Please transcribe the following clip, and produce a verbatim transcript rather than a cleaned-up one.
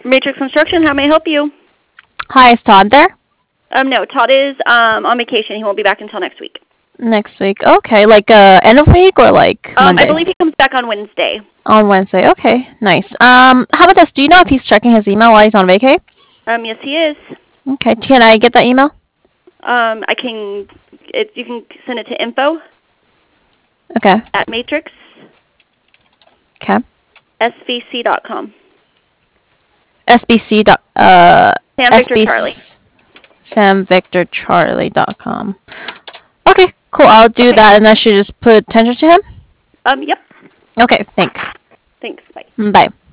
Matrix Construction, how may I help you? Hi, is Todd there? Um, no, Todd is um, on vacation. He won't be back until next week. Next week. Okay, like uh, end of week or like Um, Monday? I believe he comes back on Wednesday. On Wednesday. Okay, nice. Um, how about this? Do you know if he's checking his email while he's on vacay? Um, yes, he is. Okay, can I get that email? Um, I can, it, you can send it to info Okay. at matrix Okay. s v c dot com. S B C dot uh Sam Victor Charlie. Sam Victor Charlie dot com. Okay, cool. I'll do Okay. that, and I should just put attention to him. Um, yep. Okay, thanks. Thanks. Bye. Bye.